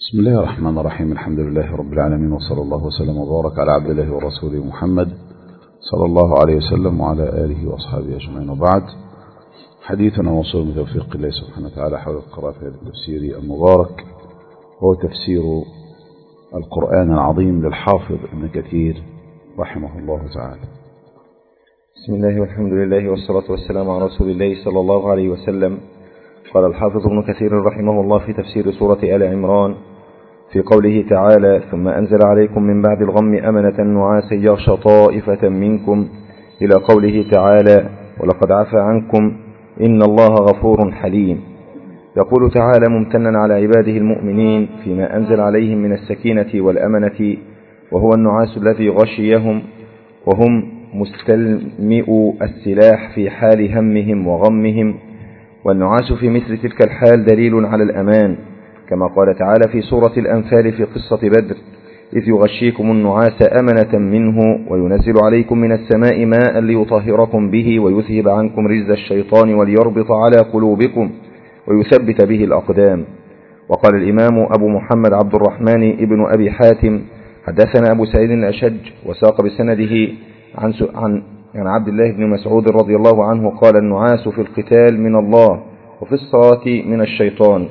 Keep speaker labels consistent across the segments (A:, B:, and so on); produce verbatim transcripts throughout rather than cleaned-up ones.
A: بسم الله الرحمن الرحيم. الحمد لله رب العالمين، وصلى الله وسلم وبارك على عبد الله ورسوله محمد صلى الله عليه وسلم وعلى آله وأصحابه أجمعين، وبعد. حديثنا وصول من توفيق الله سبحانه وتعالى حول القراءة في هذا التفسير المبارك، هو تفسير القرآن العظيم للحافظ ابن كثير رحمه الله تعالى.
B: بسم الله والحمد لله والصلاة والسلام على رسول الله صلى الله عليه وسلم. قال الحافظ ابن كثير رحمه الله في تفسير سورة آل عمران في قوله تعالى: ثم أنزل عليكم من بعد الغم أمنة نعاسا يغشى طائفة منكم، إلى قوله تعالى: ولقد عفى عنكم إن الله غفور حليم. يقول تعالى ممتنا على عباده المؤمنين فيما أنزل عليهم من السكينة والأمنة، وهو النعاس الذي غشيهم وهم مستلمئوا السلاح في حال همهم وغمهم، والنعاس في مثل تلك الحال دليل على الأمان، كما قال تعالى في سورة الأنفال في قصة بدر: إذ يغشيكم النعاس أمنة منه وينزل عليكم من السماء ماء ليطهركم به ويذهب عنكم رجز الشيطان وليربط على قلوبكم ويثبت به الأقدام. وقال الإمام أبو محمد عبد الرحمن ابن أبي حاتم: حدثنا أبو سعيد الأشج، وساق بسنده عن عن عن عبد الله بن مسعود رضي الله عنه قال: النعاس في القتال من الله، وفي الصلاة من الشيطان.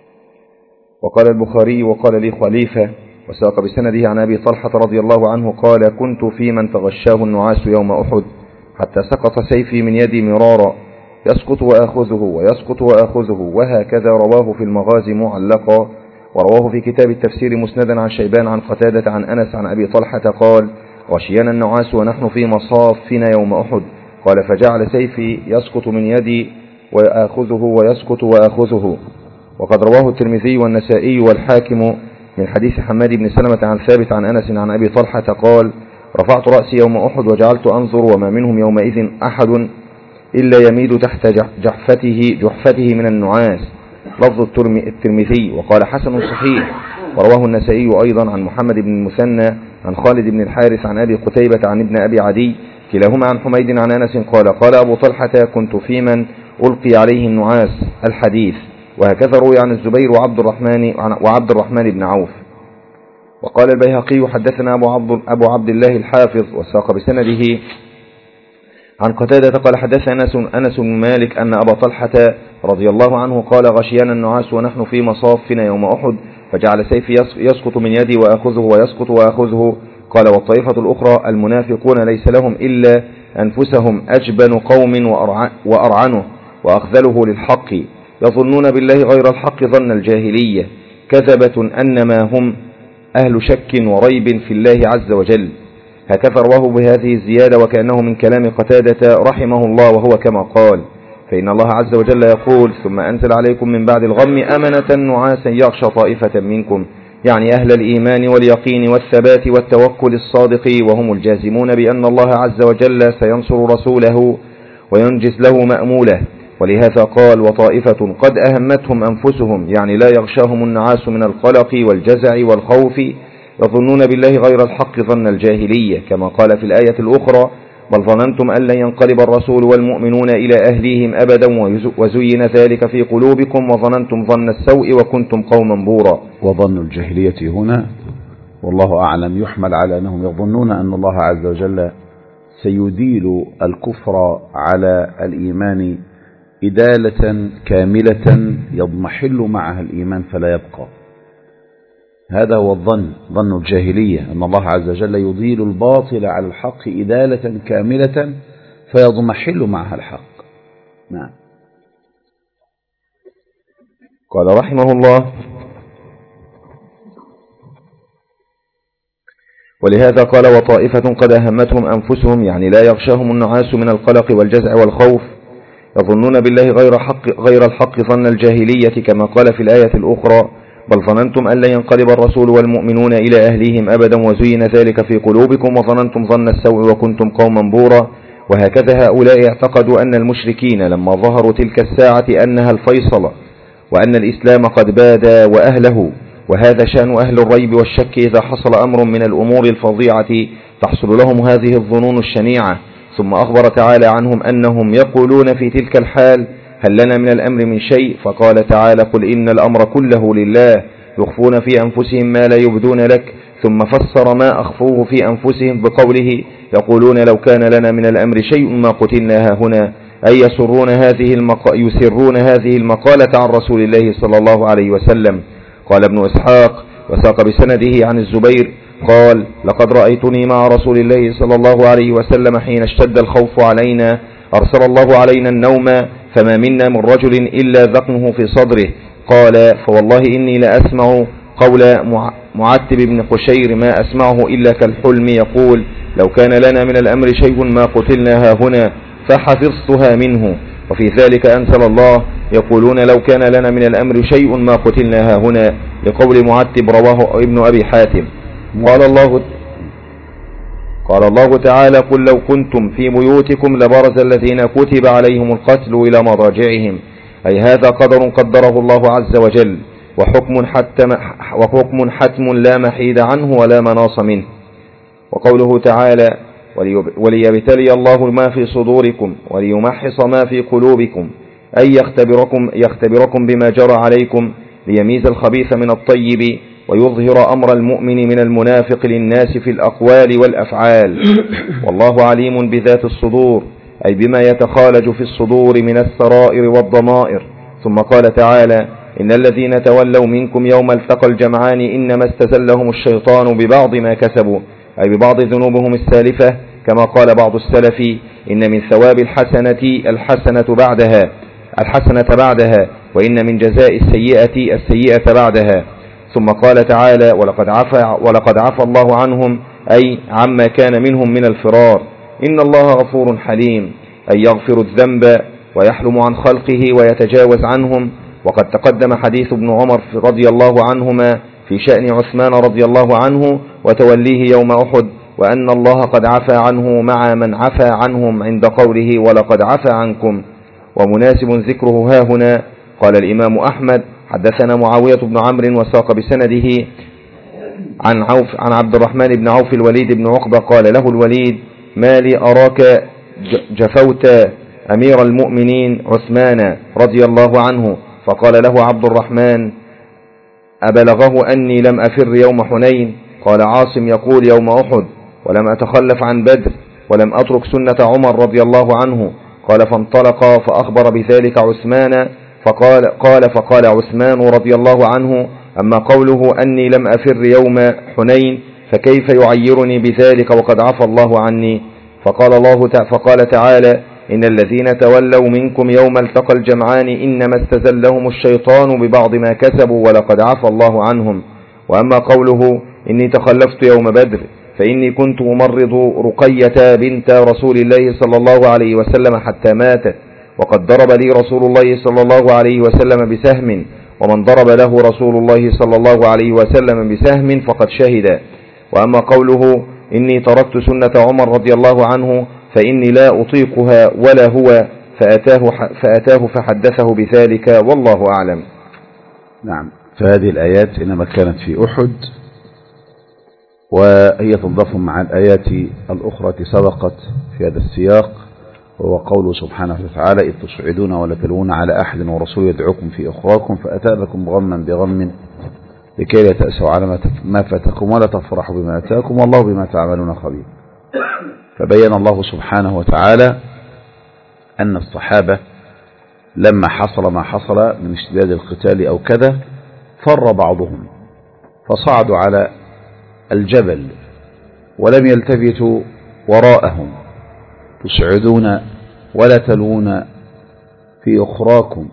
B: وقال البخاري: وقال لي خليفة، وساق بسنده عن أبي طلحة رضي الله عنه قال: كنت في من تغشاه النعاس يوم أحد حتى سقط سيفي من يدي مرارا، يسقط وآخذه ويسقط وآخذه، وهكذا رواه في المغازي معلقا. ورواه في كتاب التفسير مسندا عن شيبان عن قتادة عن أنس عن أبي طلحة قال: غشينا النعاس ونحن في مصافنا يوم أحد، قال: فجعل سيفي يسقط من يدي وآخذه ويسقط وآخذه. وقد رواه الترمذي والنسائي والحاكم من حديث حماد بن سلمة عن ثابت عن أنس عن أبي طلحة قال: رفعت رأسي يوم أحد وجعلت أنظر وما منهم يومئذ أحد إلا يميد تحت جحفته جحفته من النعاس. لفظ الترمذي. وقال: حسن صحيح. ورواه النسائي أيضا عن محمد بن المثنى عن خالد بن الحارث عن أبي قتيبة عن ابن أبي عدي كلاهما عن حميد عن أنس قال: قال أبو طلحة: كنت في من ألقي عليه النعاس. الحديث. وهكذا روي عن الزبير وعبد الرحمن وعبد الرحمن بن عوف. وقال البيهقي: حدثنا أبو عبد, أبو عبد الله الحافظ، وساق بسنده عن قتادة قال: حدث أنس أنس بن مالك أن أبا طلحة رضي الله عنه قال: غشينا النعاس ونحن في مصافنا يوم أحد، فجعل سيفي يسقط من يدي وأخذه ويسقط وأخذه. قال: والطائفة الأخرى المنافقون ليس لهم إلا أنفسهم أجبن قوم وأرعنه وأخذله للحق، يظنون بالله غير الحق ظن الجاهلية، كذبة أنما هم أهل شك وريب في الله عز وجل. هكذا رواه بهذه الزيادة، وكأنه من كلام قتادة رحمه الله، وهو كما قال: فإن الله عز وجل يقول: ثم أنزل عليكم من بعد الغم أمنة نعاسا يغشى طائفة منكم، يعني أهل الإيمان واليقين والثبات والتوكل الصادق، وهم الجازمون بأن الله عز وجل سينصر رسوله وينجز له مأموله. ولهذا قال: وطائفة قد أهمتهم أنفسهم، يعني لا يغشاهم النعاس من القلق والجزع والخوف، يظنون بالله غير الحق ظن الجاهلية، كما قال في الآية الأخرى: بل ظننتم أن لن ينقلب الرسول والمؤمنون إلى أهليهم أبدا وزين ذلك في قلوبكم وظننتم ظن السوء وكنتم قوما بورا.
A: وظن الجاهلية هنا والله أعلم يحمل على أنهم يظنون أن الله عز وجل سيديل الكفر على الإيمان إدالة كاملة يضمحل معها الإيمان فلا يبقى. هذا هو الظن، ظن الجاهلية، أن الله عز وجل يضيل الباطل على الحق إدالة كاملة فيضمحل معها الحق. نعم.
B: قال رحمه الله: ولهذا قال: وطائفة قد أهمتهم أنفسهم، يعني لا يغشاهم النعاس من القلق والجزع والخوف، يظنون بالله غير حق غير الحق ظن الجاهلية، كما قال في الآية الأخرى: بل ظننتم أن لن ينقلب الرسول والمؤمنون إلى أهليهم أبدا وزين ذلك في قلوبكم وظننتم ظن السوء وكنتم قوما بورا. وهكذا هؤلاء اعتقدوا أن المشركين لما ظهروا تلك الساعة أنها الفيصل، وأن الإسلام قد بادى وأهله، وهذا شأن أهل الريب والشك إذا حصل أمر من الأمور الفظيعة تحصل لهم هذه الظنون الشنيعة. ثم أخبر تعالى عنهم أنهم يقولون في تلك الحال: هل لنا من الأمر من شيء؟ فقال تعالى: قل إن الأمر كله لله، يخفون في أنفسهم ما لا يبدون لك، ثم فسر ما أخفوه في أنفسهم بقوله يقولون لو كان لنا من الأمر شيء ما قتلنا هنا، أي يسرون هذه, المق... يسرون هذه المقالة عن رسول الله صلى الله عليه وسلم. قال ابن إسحاق وساق بسنده عن الزبير قال لقد رأيتني مع رسول الله صلى الله عليه وسلم حين اشتد الخوف علينا أرسل الله علينا النوم فما منا من رجل إلا ذقنه في صدره. قال فوالله إني لأسمع قول معتب بن قشير ما أسمعه إلا كالحلم يقول لو كان لنا من الأمر شيء ما قتلنا هنا، فحفظتها منه. وفي ذلك أنزل الله يقولون لو كان لنا من الأمر شيء ما قتلنا هنا، لقول معتب رواه ابن أبي حاتم. قال الله قال الله تعالى قل لو كنتم في بيوتكم لبرز الذين كتب عليهم القتل إلى مضاجعهم، أي هذا قدر قدره الله عز وجل، وحكم حتم, وحكم حتم لا محيد عنه ولا مناص منه. وقوله تعالى وليبتلي الله ما في صدوركم وليمحص ما في قلوبكم، أي يختبركم, يختبركم بما جرى عليكم ليميز الخبيث من الطيب ويظهر أمر المؤمن من المنافق للناس في الأقوال والأفعال. والله عليم بذات الصدور، أي بما يتخالج في الصدور من السرائر والضمائر. ثم قال تعالى إن الذين تولوا منكم يوم التقى الجمعان إنما استزلهم الشيطان ببعض ما كسبوا، أي ببعض ذنوبهم السالفة، كما قال بعض السلف إن من ثواب الحسنة الحسنة بعدها الحسنة بعدها وإن من جزاء السيئة السيئة بعدها. ثم قال تعالى ولقد عفى, ولقد عفى الله عنهم، أي عما كان منهم من الفرار. إن الله غفور حليم، أي يغفر الذنب ويحلم عن خلقه ويتجاوز عنهم. وقد تقدم حديث ابن عمر رضي الله عنهما في شأن عثمان رضي الله عنه وتوليه يوم أحد، وأن الله قد عفى عنه مع من عفى عنهم عند قوله ولقد عفى عنكم. ومناسب ذكره ها هنا. قال الإمام أحمد حدثنا معاوية بن عمرو وساق بسنده عن عوف عن عبد الرحمن بن عوف الوليد بن عقبة قال له الوليد ما لي أراك جفوت أمير المؤمنين عثمان رضي الله عنه؟ فقال له عبد الرحمن أبلغه أني لم أفر يوم حنين؟ قال عاصم يقول يوم أحد، ولم أتخلف عن بدر ولم أترك سنة عمر رضي الله عنه. قال فانطلقا فأخبر بذلك عثمان فقال قال فقال عثمان رضي الله عنه أما قوله أني لم أفر يوم حنين فكيف يعيرني بذلك وقد عفى الله عني؟ فقال الله فقال تعالى إن الذين تولوا منكم يوم التقى الجمعان إنما استزلهم الشيطان ببعض ما كسبوا ولقد عفى الله عنهم. وأما قوله إني تخلفت يوم بدر فإني كنت أمرض رقية بنت رسول الله صلى الله عليه وسلم حتى ماتت، وقد ضرب لي رسول الله صلى الله عليه وسلم بسهم، ومن ضرب له رسول الله صلى الله عليه وسلم بسهم فقد شهد. وأما قوله إني تركت سنة عمر رضي الله عنه فإني لا أطيقها ولا هو، فأتاه, فأتاه فحدثه بذلك والله أعلم.
A: نعم، فهذه الآيات إنما كانت في أحد، وهي تنضاف مع الآيات الأخرى التي سبقت في هذا السياق، وهو قوله سبحانه وتعالى إذ تصعدون ولا تلوون على أحد ورسول يدعوكم في أخراكم فأتابكم غما بغم لكي لا تأسوا على ما فاتكم ولا تفرحوا بما أتاكم والله بما تعملون خبير. فبين الله سبحانه وتعالى أن الصحابة لما حصل ما حصل من اشتداد القتال أو كذا فر بعضهم فصعدوا على الجبل ولم يلتفتوا وراءهم تصعدون ولا تلوون في أخراكم،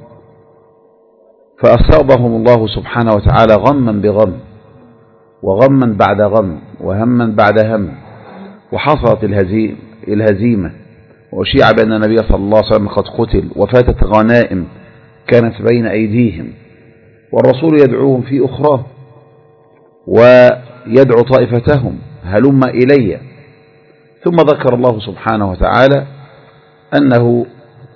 A: فأصابهم الله سبحانه وتعالى غما بغم وغما بعد غم وهما بعد هم، وحصلت الهزيمة وأشيع بأن النبي صلى الله عليه وسلم قد قتل وفاتت غنائم كانت بين أيديهم، والرسول يدعوهم في أخرى ويدعو طائفتهم هلم إلي. ثم ذكر الله سبحانه وتعالى أنه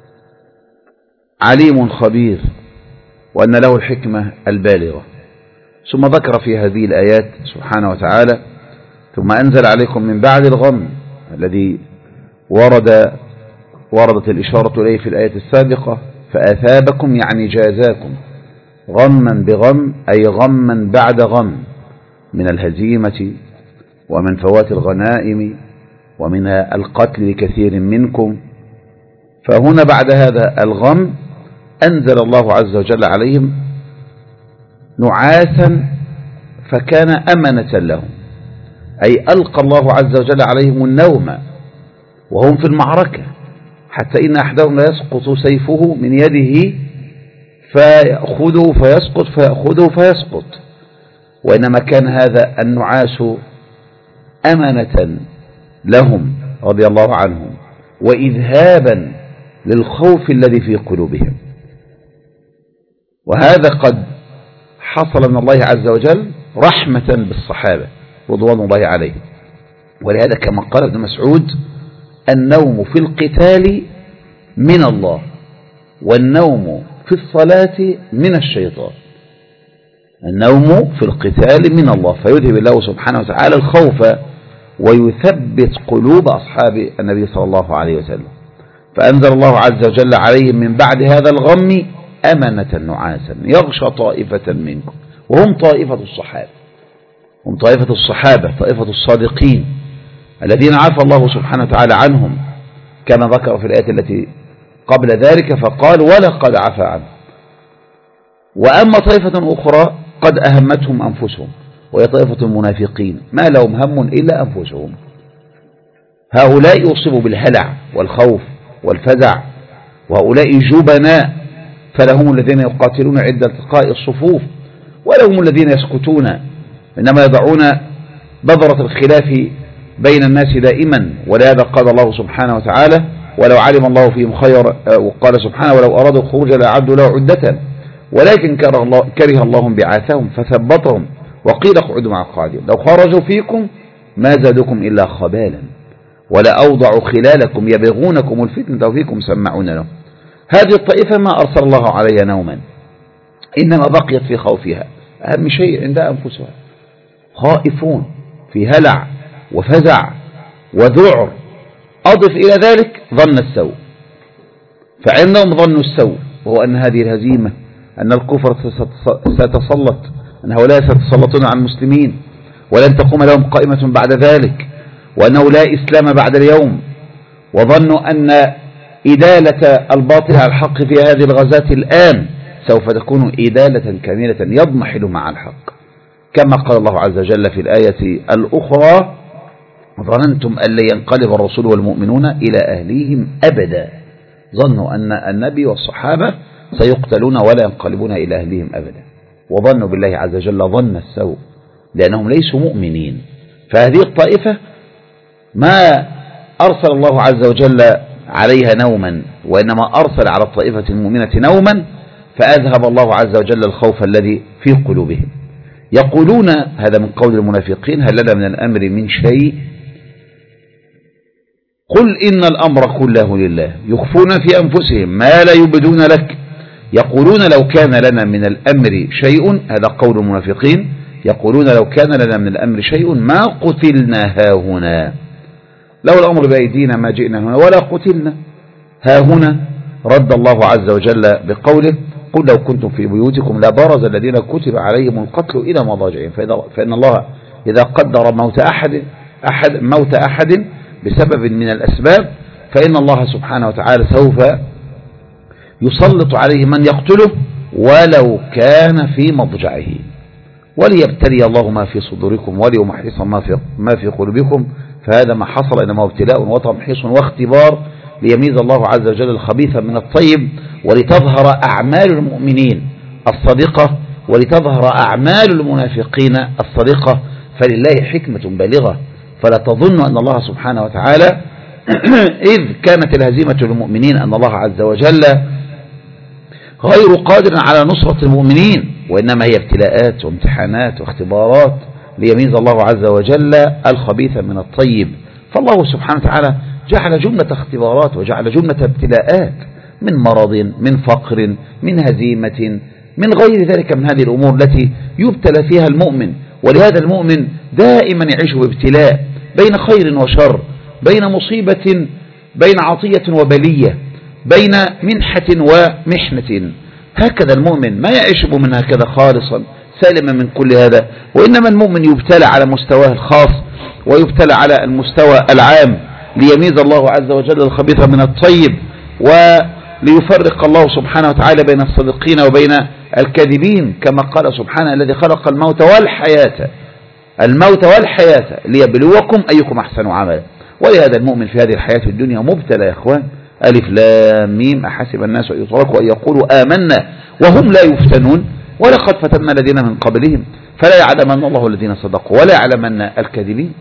A: عليم خبير وأن له الحكمة البالغة، ثم ذكر في هذه الآيات سبحانه وتعالى ثم أنزل عليكم من بعد الغم الذي ورد وردت الإشارة إليه في الآية السابقة فأثابكم يعني جازاكم، غما بغم أي غما بعد غم من الهزيمة ومن فوات الغنائم ومن القتل لكثير منكم. فهنا بعد هذا الغم أنزل الله عز وجل عليهم نعاسا فكان أمنة لهم، أي ألقى الله عز وجل عليهم النوم وهم في المعركة، حتى إن أحدهم لا يسقط سيفه من يده فيأخذه فيسقط فيأخذه فيسقط، وإنما كان هذا النعاس أمنة لهم رضي الله عنهم وإذهابا للخوف الذي في قلوبهم. وهذا قد حصل من الله عز وجل رحمة بالصحابة رضوان الله عليهم. ولهذا كما قال ابن مسعود: النوم في القتال من الله، والنوم في الصلاة من الشيطان. النوم في القتال من الله، فيذهب الله سبحانه وتعالى الخوف ويثبت قلوب أصحاب النبي صلى الله عليه وسلم. فأنزل الله عز وجل عليهم من بعد هذا الغم أمنة نعاسا يغشى طائفة منكم، وهم طائفة الصحابة، هم طائفة الصحابة طائفة الصادقين الذين عفى الله سبحانه وتعالى عنهم كما ذكر في الآية التي قبل ذلك فقال: ولقد عفى عنهم. وأما طائفة أخرى قد أهمتهم أنفسهم، وهي طائفة المنافقين ما لهم هم إلا أنفسهم. هؤلاء يصيبوا بالهلع والخوف والفزع، وهؤلاء جبناء، فلهم الذين يقاتلون عند التقاء الصفوف، ولهم الذين يسكتون، إنما يضعون بذرة الخلاف بين الناس دائما. ولهذا قال الله سبحانه وتعالى: ولو علم الله فيهم خير، وقال سبحانه: ولو أرادوا الخروج لأعدوا له عدة ولكن كره الله, كره الله بعاثهم فثبطهم وقيل اقعدوا مع القاعدين لو خرجوا فيكم ما زادكم إلا خبالا ولا أوضعوا خلالكم يبغونكم الفتنة وفيكم سمعون له. هذه الطائفة ما أرسل الله عليها نوما، إنما بقيت في خوفها، أهم شيء عندها أنفسها، خائفون في هلع وفزع وذعر. أضف إلى ذلك ظن السوء، فعندهم ظن السوء، وهو أن هذه الهزيمة، أن الكفر ستتسلط، أن هؤلاء سيتسلطون على المسلمين ولن تقوم لهم قائمة بعد ذلك، وأنه لا إسلام بعد اليوم. وظنوا أن إدالة الباطل على الحق في هذه الغزاة الآن سوف تكون إدالة كاملة يضمحل مع الحق، كما قال الله عز وجل في الآية الأخرى: ظننتم أن لن ينقلب الرسول والمؤمنون إلى أهليهم أبدا. ظنوا أن النبي والصحابة سيقتلون ولا ينقلبون إلى أهليهم أبدا، وظنوا بالله عز وجل ظن السوء لأنهم ليسوا مؤمنين. فهذه الطائفة ما أرسل الله عز وجل عليها نوما، وإنما أرسل على الطائفة المؤمنة نوما، فأذهب الله عز وجل الخوف الذي في قلوبهم. يقولون، هذا من قول المنافقين: هل لنا من الأمر من شيء؟ قل إن الأمر كله لله، يخفون في أنفسهم ما لا يبدون لك. يقولون لو كان لنا من الأمر شيء، هذا قول المنافقين، يقولون لو كان لنا من الأمر شيء ما قتلنا هاهنا، لو الأمر بأيدينا ما جئنا هنا ولا قتلنا. هاهنا رد الله عز وجل بقوله: قل لو كنتم في بيوتكم لبرز الذين كتب عليهم القتل إلى مضاجعهم، فإن الله إذا قدر موت أحد, أحد موت أحد بسبب من الأسباب فإن الله سبحانه وتعالى سوف يسلط عليه من يقتله ولو كان في مضجعه، وليبتلي الله ما في صدوركم وليمحص ما في, ما في قلوبكم. فهذا ما حصل، إنما ابتلاء وتمحيص واختبار ليميز الله عز وجل الخبيث من الطيب، ولتظهر أعمال المؤمنين الصادقة ولتظهر أعمال المنافقين الصادقة. فلله حكمة بالغة، فلا تظن أن الله سبحانه وتعالى إذ كانت الهزيمة للمؤمنين أن الله عز وجل غير قادر على نصرة المؤمنين، وإنما هي ابتلاءات وامتحانات واختبارات ليميز الله عز وجل الخبيث من الطيب. فالله سبحانه وتعالى جعل جملة اختبارات وجعل جملة ابتلاءات من مرض، من فقر، من هزيمة، من غير ذلك من هذه الأمور التي يبتلى فيها المؤمن. ولهذا المؤمن دائما يعيش بابتلاء بين خير وشر، بين مصيبة، بين عطية وبلية، بين منحة ومحنة. هكذا المؤمن ما يعيش المؤمن هكذا خالصا سالما من كل هذا، وإنما المؤمن يبتلى على مستواه الخاص ويبتلى على المستوى العام ليميز الله عز وجل الخبيث من الطيب، وليفرق الله سبحانه وتعالى بين الصادقين وبين الكاذبين، كما قال سبحانه الذي خلق الموت والحياة الموت والحياة ليبلوكم أيكم أحسن عملا. ولهذا المؤمن في هذه الحياة الدنيا مبتلى يا إخوان. ألف لام ميم أحسب الناس أن يتركوا أن يقولوا آمنا وهم لا يفتنون ولقد فتنا الذين من قبلهم فلا يعلمن الله الذين صدقوا ولا يعلمن الكاذبين.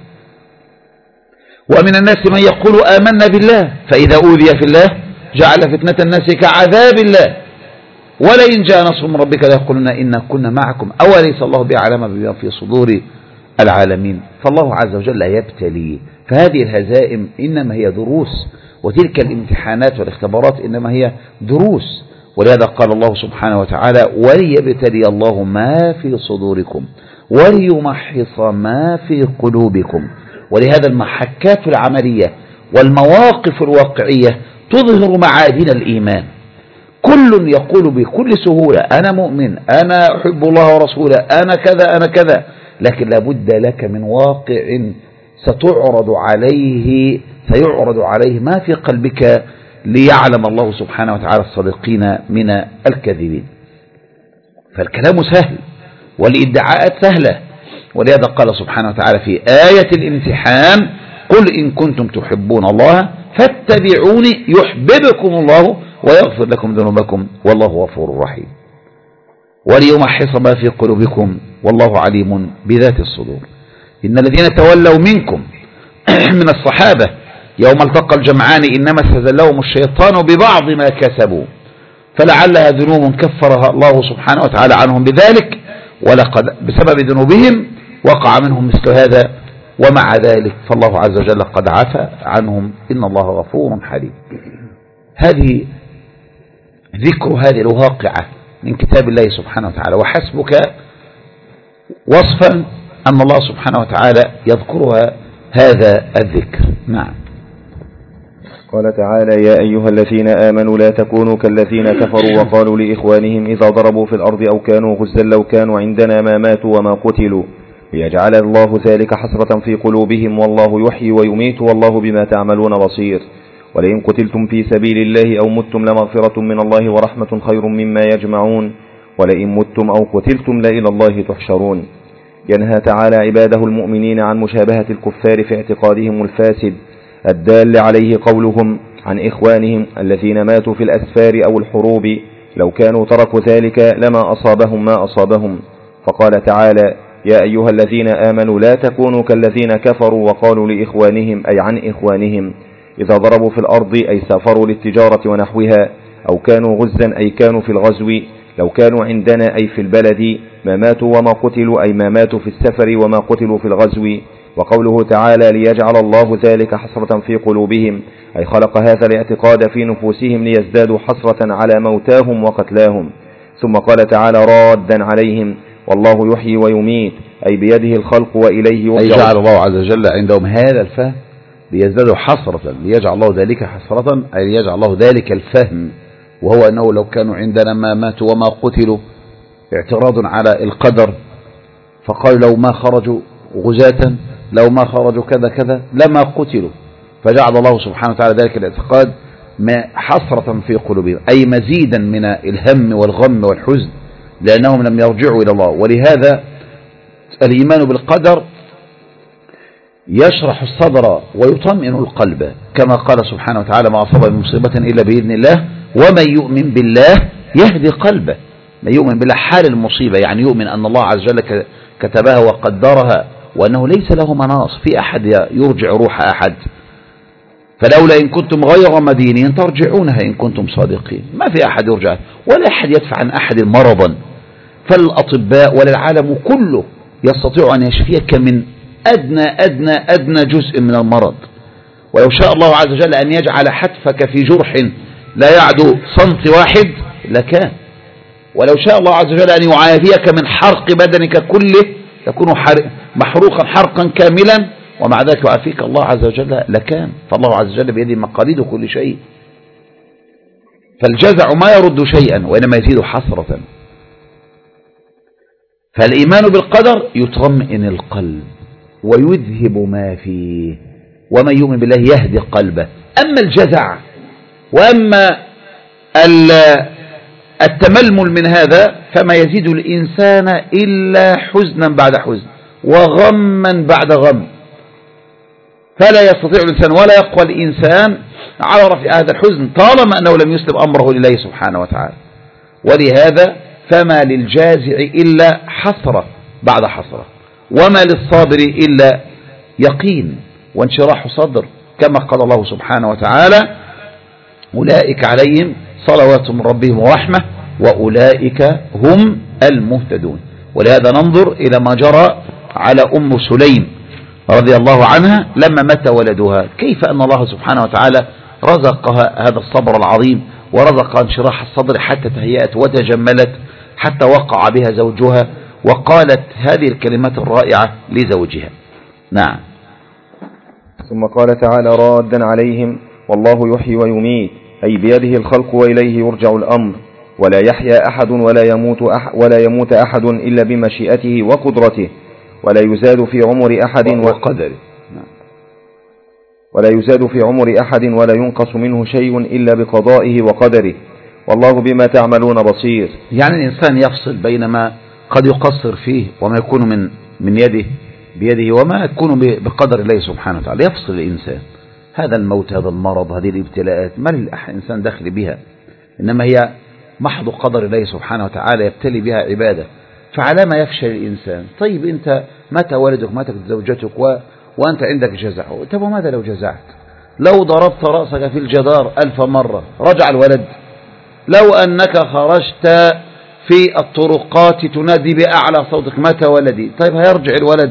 A: ومن الناس من يقول آمنا بالله فإذا أوذي في الله جعل فتنة الناس كعذاب الله ولئن جاء نصر من ربك ليقولن إنا كنا معكم أوليس الله بأعلم بما في صدور العالمين. فالله عز وجل يبتلي، فهذه الهزائم إنما هي دروس، وتلك الامتحانات والاختبارات إنما هي دروس. ولهذا قال الله سبحانه وتعالى وليبتلي الله ما في صدوركم وليمحص ما في قلوبكم. ولهذا المحكات العملية والمواقف الواقعية تظهر معادن الإيمان. كل يقول بكل سهولة أنا مؤمن، أنا أحب الله ورسوله، أنا كذا أنا كذا، لكن لابد لك من واقع ستعرض عليه سيعرض عليه ما في قلبك ليعلم الله سبحانه وتعالى الصادقين من الكاذبين. فالكلام سهل والادعاءات سهلة، ولهذا قال سبحانه وتعالى في آية الامتحان قل إن كنتم تحبون الله فاتبعوني يحببكم الله ويغفر لكم ذنوبكم والله غفور رحيم. وليمحص ما في قلوبكم والله عليم بذات الصدور. إن الذين تولوا منكم من الصحابة يوم التقى الجمعان إنما استزلهم الشيطان ببعض ما كسبوا فلعلها ذنوب كفرها الله سبحانه وتعالى عنهم بذلك ولقد بسبب ذنوبهم وقع منهم مثل هذا، ومع ذلك فالله عز وجل قد عفى عنهم إن الله غفور حليم. هذه ذكر هذه الواقعة من كتاب الله سبحانه وتعالى، وحسبك وصفا أن الله سبحانه وتعالى يذكرها هذا الذكر. نعم.
B: قال تعالى يا أيها الذين آمنوا لا تكونوا كالذين كفروا وقالوا لإخوانهم إذا ضربوا في الأرض أو كانوا غزا لو كانوا عندنا ما ماتوا وما قتلوا ليجعل الله ذلك حسرة في قلوبهم والله يحيي ويميت والله بما تعملون بصير. ولئن قتلتم في سبيل الله أو متم لمغفرة من الله ورحمة خير مما يجمعون ولئن متم أو قتلتم لإلى الله تحشرون. ينهى تعالى عباده المؤمنين عن مشابهة الكفار في اعتقادهم الفاسد الدال عليه قولهم عن إخوانهم الذين ماتوا في الأسفار أو الحروب لو كانوا تركوا ذلك لما أصابهم ما أصابهم. فقال تعالى يا أيها الذين آمنوا لا تكونوا كالذين كفروا وقالوا لإخوانهم أي عن إخوانهم إذا ضربوا في الأرض أي سافروا للتجارة ونحوها أو كانوا غزا أي كانوا في الغزو لو كانوا عندنا أي في البلد ما ماتوا وما قتلوا أي ما ماتوا في السفر وما قتلوا في الغزو. وقوله تعالى ليجعل الله ذلك حسرة في قلوبهم أي خلق هذا الاعتقاد في نفوسهم ليزدادوا حسرة على موتاهم وقتلاهم. ثم قال تعالى رادا عليهم والله يحيي ويميت أي بيده الخلق وإليه يرجعون.
A: أي جعل الله عز وجل عندهم هذا الفهم ليزدادوا حسرة، ليجعل الله ذلك حسرة أي ليجعل الله ذلك الفهم، وهو أنه لو كانوا عندنا ما ماتوا وما قتلوا اعتراض على القدر، فقالوا لو ما خرجوا غزاة لو ما خرجوا كذا كذا لما قتلوا، فجعل الله سبحانه وتعالى ذلك الاعتقاد حسرة في قلوبهم أي مزيدا من الهم والغم والحزن لأنهم لم يرجعوا إلى الله. ولهذا الإيمان بالقدر يشرح الصدر ويطمئن القلب كما قال سبحانه وتعالى ما أصاب من مصيبة إلا بإذن الله ومن يؤمن بالله يهدي قلبه. من يؤمن بالله حال المصيبة يعني يؤمن أن الله عز وجل كتبها وقدرها وأنه ليس له مناص في أحد يرجع روح أحد، فلولا إن كنتم غير مدينين ترجعونها إن كنتم صادقين. ما في أحد يرجع ولا أحد يدفع عن أحد مرضا، فالأطباء ولا العالم كله يستطيع أن يشفيك من أدنى أدنى أدنى جزء من المرض. ولو شاء الله عز وجل أن يجعل حتفك في جرح لا يعدو سنت واحد لكان، ولو شاء الله عز وجل أن يعافيك من حرق بدنك كله تكون محروقا حرقا كاملا ومع ذلك يعافيك الله عز وجل لكان. فالله عز وجل بيده مقاليد كل شيء. فالجزع ما يرد شيئا وإنما يزيد حسرة. فالإيمان بالقدر يطمئن القلب ويذهب ما فيه، ومن يؤمن بالله يهدي قلبه. أما الجزع وأما التململ من هذا فما يزيد الإنسان إلا حزنا بعد حزن وغما بعد غم، فلا يستطيع الإنسان ولا يقوى الإنسان على رفع هذا الحزن طالما أنه لم يسلم أمره لله سبحانه وتعالى. ولهذا فما للجازع إلا حسرة بعد حسرة، وما للصابر إلا يقين وانشراح صدر، كما قال الله سبحانه وتعالى: أولئك عليهم صلوات من ربهم ورحمة وأولئك هم المهتدون. ولهذا ننظر إلى ما جرى على أم سليم رضي الله عنها لما مات ولدها، كيف أن الله سبحانه وتعالى رزقها هذا الصبر العظيم ورزق انشراح الصدر حتى تهيأت وتجملت حتى وقع بها زوجها وقالت هذه الكلمات الرائعة لزوجها. نعم.
B: ثم قال تعالى رادا عليهم: والله يحيي ويميت، أي بيده الخلق وإليه يرجع الأمر، ولا يحيا أحد ولا يموت أح ولا يموت أحد إلا بمشيئته وقدرته، ولا يزاد في عمر أحد وقدره، ولا يزاد في عمر أحد ولا ينقص منه شيء إلا بقضائه وقدره، والله بما تعملون بصير.
A: يعني الإنسان يفصل بين ما قد يقصر فيه وما يكون من من يده بيده وما يكون بقدر الله سبحانه وتعالى. يفصل الإنسان هذا الموت، هذا المرض، هذه الابتلاءات ما للإنسان دخل بها، إنما هي محض قدر الله سبحانه وتعالى يبتلي بها عباده. فعلى ما يفشل الإنسان. طيب أنت متى ولدك ماتت زوجتك و... وأنت عندك جزع، طب وماذا لو جزعت؟ لو ضربت رأسك في الجدار ألف مرة رجع الولد؟ لو أنك خرجت في الطرقات تنادي بأعلى صوتك متى ولدي، طيب هيرجع الولد؟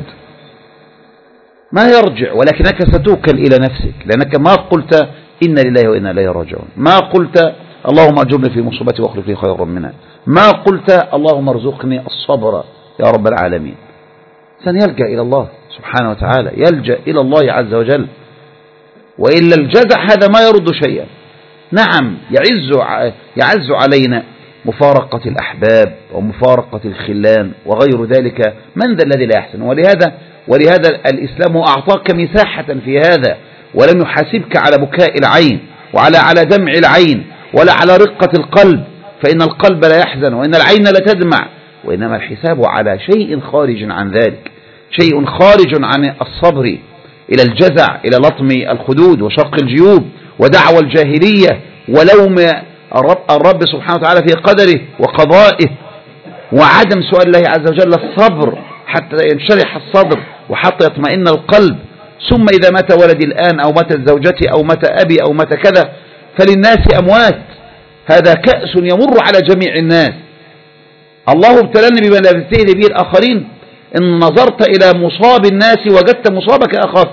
A: ما يرجع، ولكنك ستوكل إلى نفسك، لأنك ما قلت إن لله وإنا إليه راجعون، ما قلت اللهم أجرني في مصيبتي واخلف لي خيرا منها، ما قلت اللهم ارزقني الصبر يا رب العالمين. سنلجأ إلى الله سبحانه وتعالى، يلجأ إلى الله عز وجل، وإلا الجزع هذا ما يرد شيئا. نعم يعز يعز علينا مفارقة الأحباب ومفارقة الخلان وغير ذلك، من ذا الذي لا يحسن؟ ولهذا ولهذا الإسلام أعطاك مساحة في هذا، ولم يحاسبك على بكاء العين وعلى على دمع العين ولا على رقة القلب، فإن القلب لا يحزن وإن العين لا تدمع، وإنما الحساب على شيء خارج عن ذلك، شيء خارج عن الصبر إلى الجزع، إلى لطم الخدود وشق الجيوب ودعوى الجاهلية ولوم الرب, الرب سبحانه وتعالى في قدره وقضائه، وعدم سؤال الله عز وجل الصبر حتى ينشرح الصدر وحتى يطمئن القلب. ثم إذا مات ولدي الآن أو ماتت زوجتي أو مات أبي أو مات كذا فللناس أموات، هذا كأس يمر على جميع الناس. الله ابتلاني بما لا يبتلي به الآخرين، إن نظرت إلى مصاب الناس وجدت مصابك أخف.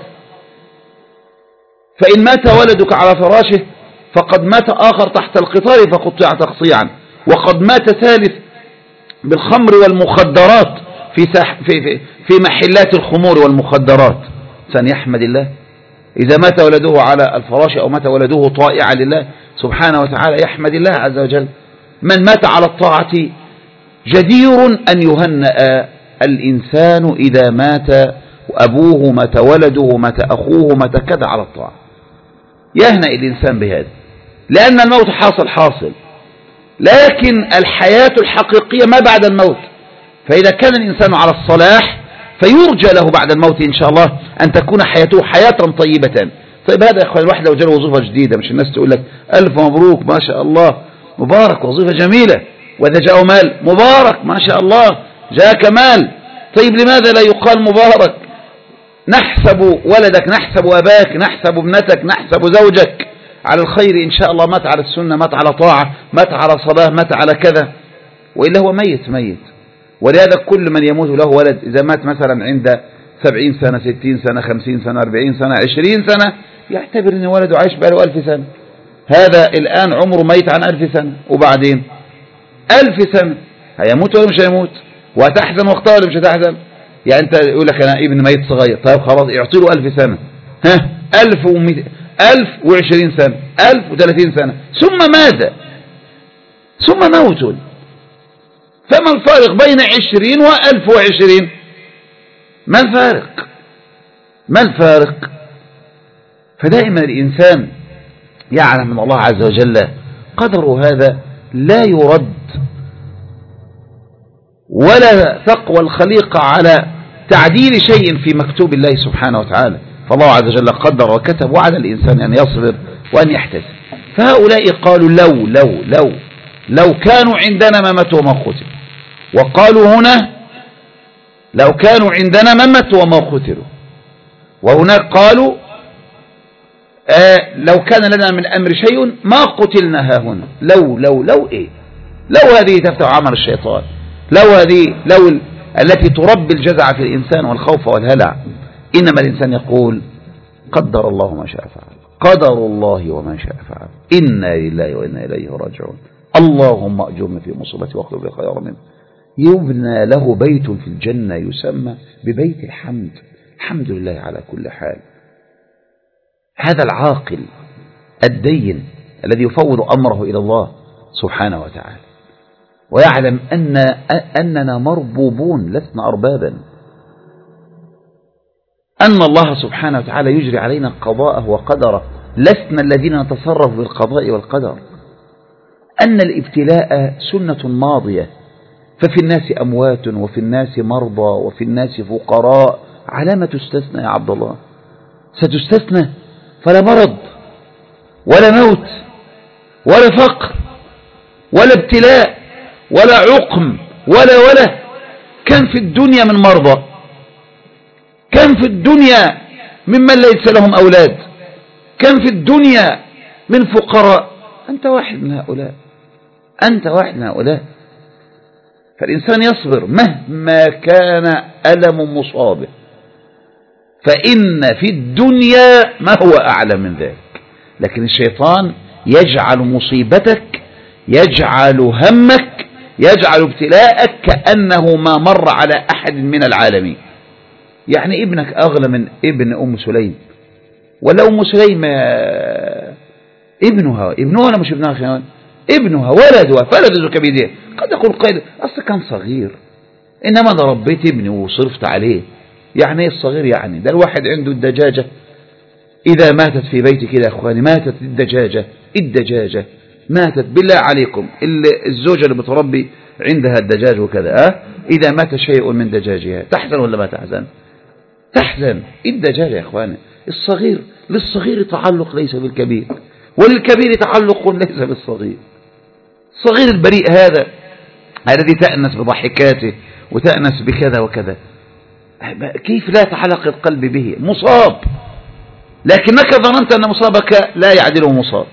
A: فإن مات ولدك على فراشه فقد مات آخر تحت القطار فقطع تقطيعا، وقد مات ثالث بالخمر والمخدرات في, في, في, في محلات الخمور والمخدرات. سنحمد الله إذا مات ولده على الفراش أو مات ولده طائعا لله سبحانه وتعالى، يحمد الله عز وجل. من مات على الطاعة جدير أن يهنأ الإنسان إذا مات أبوه مات ولده مات أخوه مات كذا على الطاعة، يهنأ الإنسان بهذا، لأن الموت حاصل حاصل، لكن الحياة الحقيقية ما بعد الموت. فإذا كان الإنسان على الصلاح فيرجى له بعد الموت إن شاء الله أن تكون حياته حياة طيبة. طيب هذا يا أخوان الواحد لو جاء وظيفة جديدة، مش الناس تقول لك ألف مبروك ما شاء الله مبارك وظيفة جميلة، وإذا جاء مال مبارك ما شاء الله جاءك مال، طيب لماذا لا يقال مبارك؟ نحسب ولدك، نحسب أباك، نحسب ابنتك، نحسب زوجك على الخير إن شاء الله، مات على السنة، مات على طاعة، مات على صلاة، مات على كذا، وإلا هو ميت ميت. ولهذا كل من يموت له ولد إذا مات مثلا عند سبعين سنة ستين سنة خمسين سنة أربعين سنة عشرين سنة يعتبر أن ولده عايش بقاله ألف سنة. هذا الآن عمره ميت عن ألف سنة، وبعدين ألف سنة هيموت ولا مش هيموت؟ وهتحزن وقتها ولا مش هتحزن؟ يعني أنت يقول لك أنا ابن ميت صغير، طيب خلاص يعطي له ألف سنة، ها ألف ومئة ألف وعشرين سنة ألف وثلاثين سنة، ثم ماذا؟ ثم موت. فما الفارق بين عشرين وألف وعشرين؟ ما الفارق؟ ما الفارق؟ فدائما الإنسان يعلم أن الله عز وجل قدره هذا لا يرد، ولا تقوى الخليقة على تعديل شيء في مكتوب الله سبحانه وتعالى. فالله عز وجل قدر وكتب، وعلى الإنسان أن يصبر وأن يحتسب. فهؤلاء قالوا لو لو لو لو كانوا عندنا ما ماتوا وما قتلوا، وقالوا هنا لو كانوا عندنا ما ماتوا وما قتلوا، وهناك قالوا آه لو كان لنا من الأمر شيء ما قتلنا ها هنا. لو لو لو إيه؟ لو هذه تفتح عمل الشيطان، لو هذه لو التي تربي الجزع في الإنسان والخوف والهلع. إنما الإنسان يقول قدر الله ما شاء فعل، قدر الله وما شاء فعل، إنا لله وإنا إليه راجعون، اللهم أجرني في مصيبتي واخلف لي خيرا منه. يبنى له بيت في الجنة يسمى ببيت الحمد، الحمد لله على كل حال. هذا العاقل الدين الذي يفوض أمره إلى الله سبحانه وتعالى، ويعلم أن أننا مربوبون لسنا أربابا، أن الله سبحانه وتعالى يجري علينا قضاءه وقدره، لسنا الذين نتصرف بالقضاء والقدر، أن الابتلاء سنة ماضية، ففي الناس أموات وفي الناس مرضى وفي الناس فقراء. على ما تستثنى يا عبد الله؟ ستستثنى؟ فلا مرض ولا موت ولا فقر ولا ابتلاء ولا عقم ولا ولا كم في الدنيا من مرضى، كم في الدنيا ممن ليس لهم أولاد، كم في الدنيا من فقراء. أنت واحد من هؤلاء، أنت واحد من هؤلاء. فالإنسان يصبر مهما كان ألم مصابه، فإن في الدنيا ما هو أعلى من ذلك. لكن الشيطان يجعل مصيبتك، يجعل همك، يجعل ابتلاءك كأنه ما مر على أحد من العالمين. يعني ابنك أغلى من ابن أم سليم، ولا أم سليم ابنها ابنها ولا مش ابنها خيان ابنها ولدها فلدت كبيدها. قد يقول قائل أصل كان صغير، إنما أنا ربيت ابني وصرفت عليه. يعني ايه الصغير؟ يعني ده الواحد عنده الدجاجة إذا ماتت في بيتي كده يا أخواني، ماتت الدجاجة الدجاجة ماتت بالله عليكم، الزوجة اللي بتربي عندها الدجاج وكذا أه؟ إذا مات شيء من دجاجها تحزن ولا ما تحزن؟ تحزن. الدجاج يا أخواني الصغير، للصغير تعلق ليس بالكبير، وللكبير تعلق ليس بالصغير. الصغير البريء هذا الذي تأنس بضحكاته وتأنس بكذا وكذا، كيف لا يتعلق القلب به؟ مصاب، لكنك ظننت أن مصابك لا يعدله مصاب.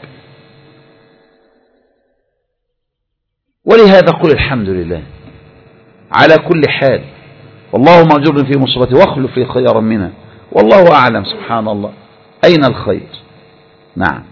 A: ولهذا قل الحمد لله على كل حال، والله مأجرني في مصيبتي واخلف لي خيرا منها، والله أعلم. سبحان الله، أين الخير؟ نعم.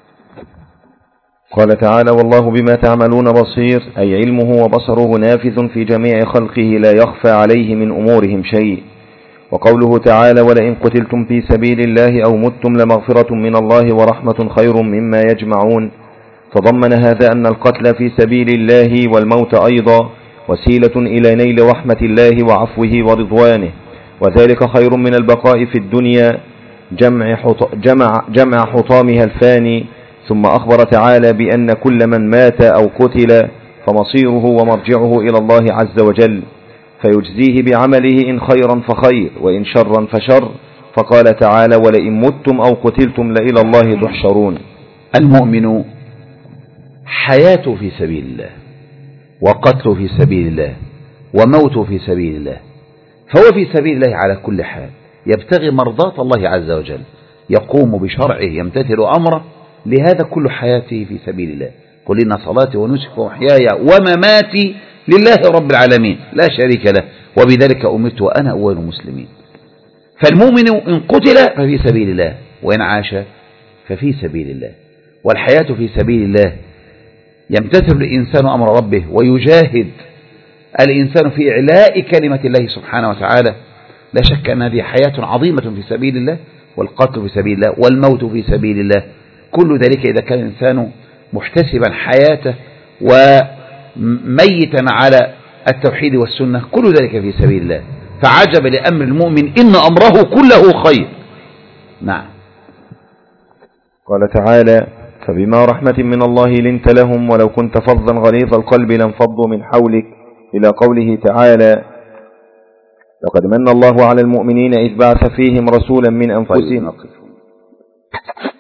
B: قال تعالى والله بما تعملون بصير، أي علمه وبصره نافذ في جميع خلقه لا يخفى عليه من أمورهم شيء. وقوله تعالى ولئن قتلتم في سبيل الله أو متم لمغفرة من الله ورحمة خير مما يجمعون. تضمن هذا أن القتل في سبيل الله والموت أيضا وسيلة إلى نيل رحمة الله وعفوه ورضوانه، وذلك خير من البقاء في الدنيا جمع, حط... جمع... جمع حطامها الفاني. ثم أخبر تعالى بأن كل من مات أو قتل فمصيره ومرجعه إلى الله عز وجل، فيجزيه بعمله إن خيرا فخير وإن شرا فشر. فقال تعالى ولئن متم أو قتلتم لإلى الله تحشرون.
A: المؤمن حياته في سبيل الله، وقتله في سبيل الله، وموته في سبيل الله، فهو في سبيل الله على كل حال، يبتغي مرضاة الله عز وجل، يقوم بشرعه، يمتثل أمره. لهذا كل حياته في سبيل الله. قل إن صلاتي ونسكي ومحياي ومماتي لله رب العالمين لا شريك له وبذلك أمرت وأنا أول المسلمين. فالمؤمن إن قتل ففي سبيل الله، وإن عاش ففي سبيل الله. والحياة في سبيل الله يمتثل الإنسان أمر ربه، ويجاهد الإنسان في إعلاء كلمة الله سبحانه وتعالى. لا شك أن هذه حياة عظيمة في سبيل الله، والقتل في سبيل الله، والموت في سبيل الله. كل ذلك إذا كان الإنسان محتسبا حياته وميتا على التوحيد والسنة، كل ذلك في سبيل الله. فعجب لأمر المؤمن إن أمره كله خير. نعم.
B: قال تعالى: فبما رحمة من الله لنت لهم ولو كنت فظا غليظ القلب لانفضوا من حولك، إلى قوله تعالى: لقد من الله على المؤمنين إذ بعث فيهم رسولا من أنفسهم.